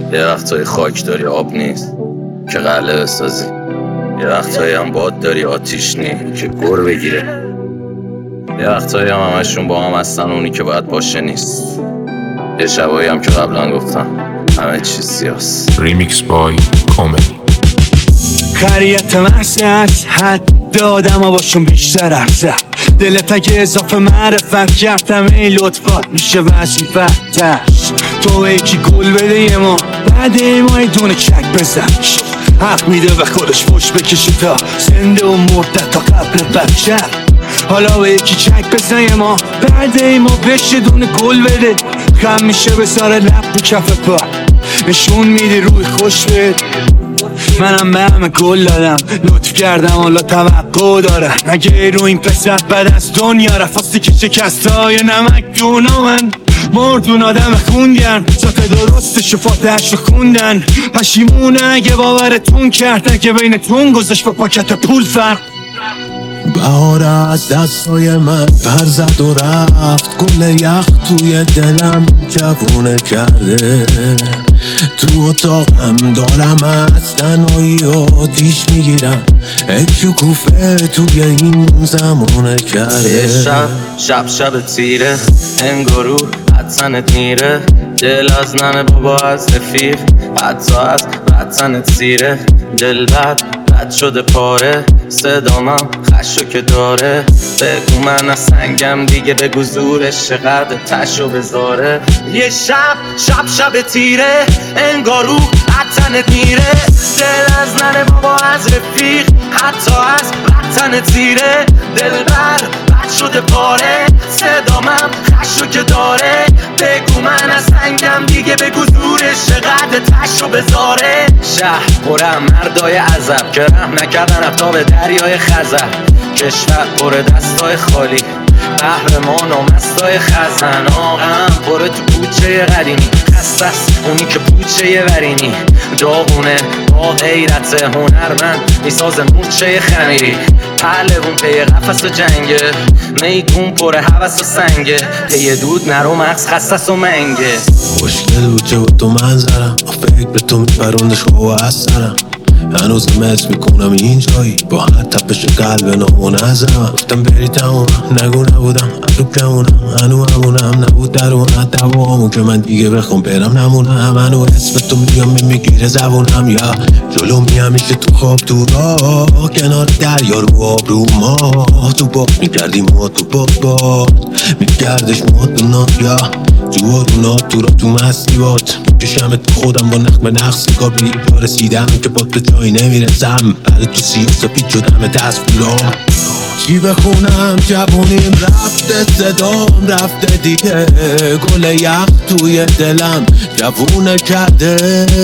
یه وقتای خاک داری آب نیست که قلعه بسازی، یه وقتایی هم باد داری آتیش نی که گر بگیره، یه وقتایی هم همشون با هم هستن اونی که باید باشه نیست، یه شبایی هم که قبلا گفتم همه چیز سیاست. ریمیکس بای کاملی. خریت محض از حد آدم ها باشون بیشتر ارزه، دلت اگه اضافه معرفت کردم این لطفات میشه وظیفتش. تو یکی گل بده یه ما بعد ما یه دونه چک بزن، حق میده و خودش پشت بکشه تا زنده و مرده تا قبل بچه. حالا به یکی چک بزن یه ما بعد ما بشه دونه گل بده، خم میشه بساره لب تو کف پا نشون میدی روی خوش بده. منم به همه گل دادم لطف کردم حالا توقع دارم، اگه رو این پسر بعد از دنیا رفاستی که شکستای نمک دونا من مردون آدم خوندن ذات درست شفاتش رو خوندن. پشیمونه اگه باورتون کرد اگه بینتون گذاشت با پاکت پول فرق. بهار از دستای من پر زد و رفت، گل یخ توی دلم جوونه کرده. تو اتاقم دارم از تنهایی آتیش میگیرم، شکوفه توی این زمونه کرده. شب تیره انگارو حدسنت میره، دل از ننه بابا از رفیق حتی از بدتنت سیره. دل بد شده پاره صدامم خشو که داره، بگو من از سنگم دیگه بگو زورش چقدر تشو بذاره. یه شب تیره انگارو حدسنت میره، دل از ننه بابا از رفیق حتی از بدتنت سیره. دل بد شده پاره صدامم خشو که داره، بگو من از سنگم دیگه بگو زورش چقدر تشو بذاره. شهر پرم مردای عذب که رحم نکردن افتاب دریای خزر، کشور پر دستای خالی قهرمان و مستای خزن. آقام پره تو پوچه قدیمی خسته است اونی که پوچه ورینی، داغونه با غیرت هنرمند میساز مورچه خمیری. پهلوون پی قفص و جنگه، میدون پر حوث و سنگه، پی دود نرو مغز خستست و منگه. خوشگل بود چه بود تو منظرم، فکر به تو میپروندش خواه از سرم. هنوز مس میکنم اینجایی با هر تپش قلب نامنظمم. گفتم بری تمام نگو نبودم ابرو کمونم، هنو همونم نبود درونت دوامون که من دیگه بخوام برم نمونم. هنو اسم تو میام میگیره زبونم، یا جلو میام میشه تو خواب تو راه کنار دریا رو آب رو ما تو باد میکردیم ما تو باد میکردش ما تو نایا جوارونات تو را تو مستی باد کشمت خودم با نخ به نخ سیگار به اینجا رسیدم که با تو جایی نمیرسم. بعد تو سیاسا پیچ شدم دست بولام، چی بخونم جوونیم رفته صدام رفته دیگه، گل یخ توی دلم جوونه کرده.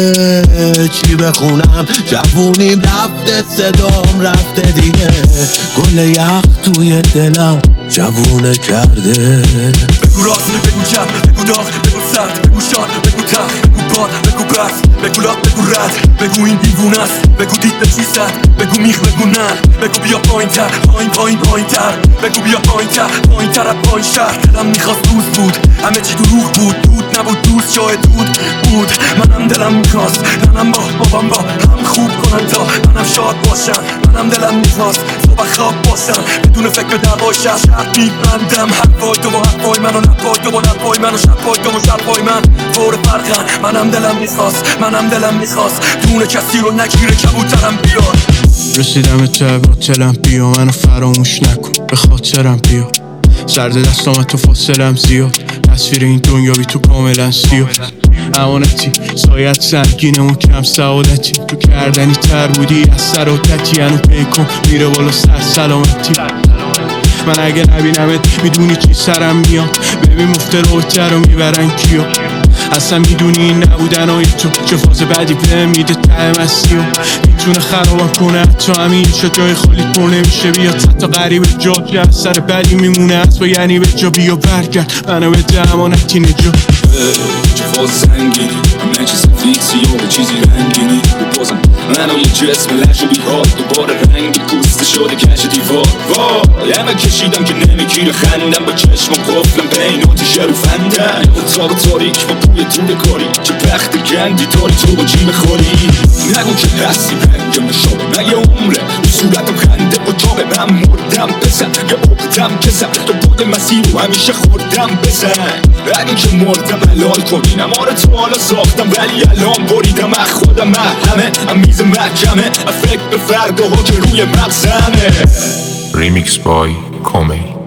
چی بخونم جوونیم رفته صدام رفته دیگه، گل یخ توی دلم جوونه کرده. بگو راست بگو چپ بگو داغ بگو سرد بگو شاد بگو تخ بگو باد بگو بس بگو لاغ بگو رد بگو این دیوونه است بگو دید به چی زد بگو میخ بگو نه بگو بیا پایین تر پایین تر بگو بیا پایین تر از پایین شهر. دلم میخواست دوست بود همه چی دروغ بود، دود نبود دوست شاید دود بود. منم دلم میخواست منم با بابام با هم خوب کنن تا منم شاد باشم. منم دلم میخواست صبح خواب باشم بدون فکر به دوای شهر میبندم حرفای تو با حرفای من و نپای تو با نپای من و شبای تو با شبای من فور فرقن. منم دلم میخواست دونه کسی رو نگیره کبوترم بیار. رسیدم به تلم بیا منو فراموش نکن به خاطرم بیا، سرد دستام تو فاصلم زیاد، تصویر این دنیا بی تو کاملا سیاه. امانتی سایت سنگینمون کم سعادتی، تو کردنی تر بودی از سراتتی، هنو پیکن میره بالا سر سلامتی. من اگه نبینمت میدونی چی سرم میاد، ببین مفتر رو میبرن کیا، اصلا میدونی نبودن های تو چه فاز بعدی به میده ته مستی و میتونه خرابم کنه حتی همین شد جای خالی پر نمیشه. بیاد حتی غریبه جا که از سر بعدی میمونه از با یعنی به جا بیا برگرد منو به امانتی نجا. چه فاز سنگینی همه چیز فیکسی و چیزی رنگینی بازم منو یه جسم لش و بیحال دوباره رنگی پوسته شده کش دیوار. وای همه کشیدم که نمیگیره خندم با چشم و قفلم بین آتیشه رو فندم اتاق تاریک با پول طول کاری چه بختی گندی داری تو با جیب خالی نگو که هستی رنگ مشابه مگه عمره تو صورتم خنده و تابه من مردم بزن یه عقدم کسم تو بود مسیر و همیشه خوردم بزن اگه که مردم حلال کنی نماره تو حالا ساختم ولی الان بریدم از خودم همه میز محکمه فکر به فرداها که روی مغزمه Remix by Comey.